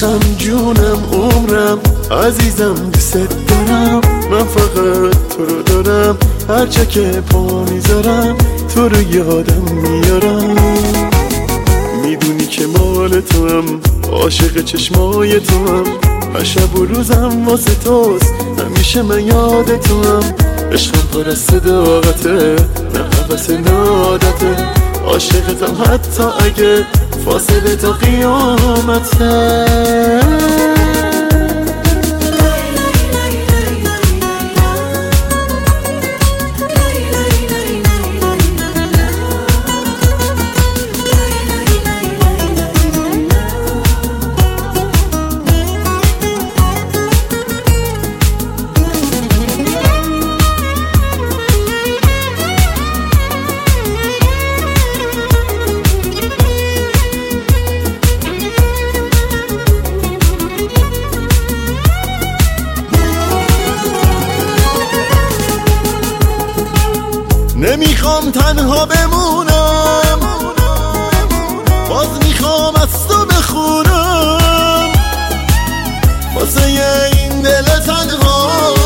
عشقم جونم عمرم عزیزم دوست دارم، من فقط تو رو دارم، هر جا که پا میذارم تو رو یادم میارم. میدونی که مال تو هم، عاشق چشمای تو هم، هر شب و روزم واسه توست، همیشه من یاد تو هم. عشقم پر از صداقته، نه حوث نه عادته، عاشقتم حتی اگه فاصله تا قیامته. نمیخوام تنها بمونم، باز میخوام از تو بخونم، واسه این دل تنها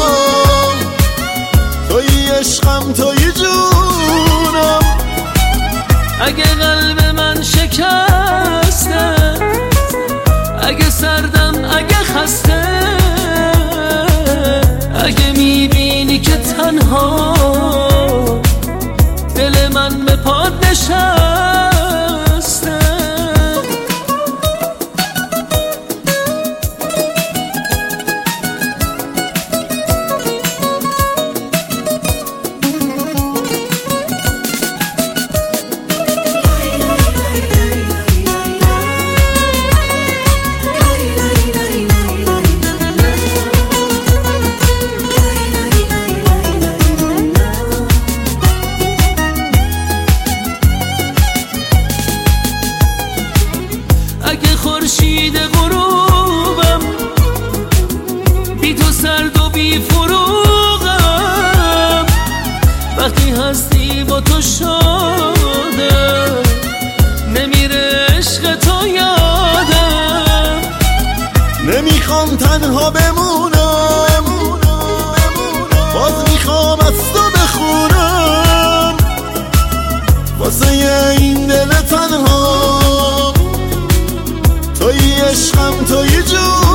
توی عشقم توی جونم. اگه قلب من شکسته، اگه سردم، اگه خسته، اگه میبینی که تنها دل من به پاد نشسته، اگه خورشید غروبم بی تو سرد و بی فروغم، وقتی هستی با تو شادم، نمیره عشق تو یادم. نمیخوام تنها بمونم، باز میخوام از تو بخونم، واسه این دل تنها توی عشقم توی جون.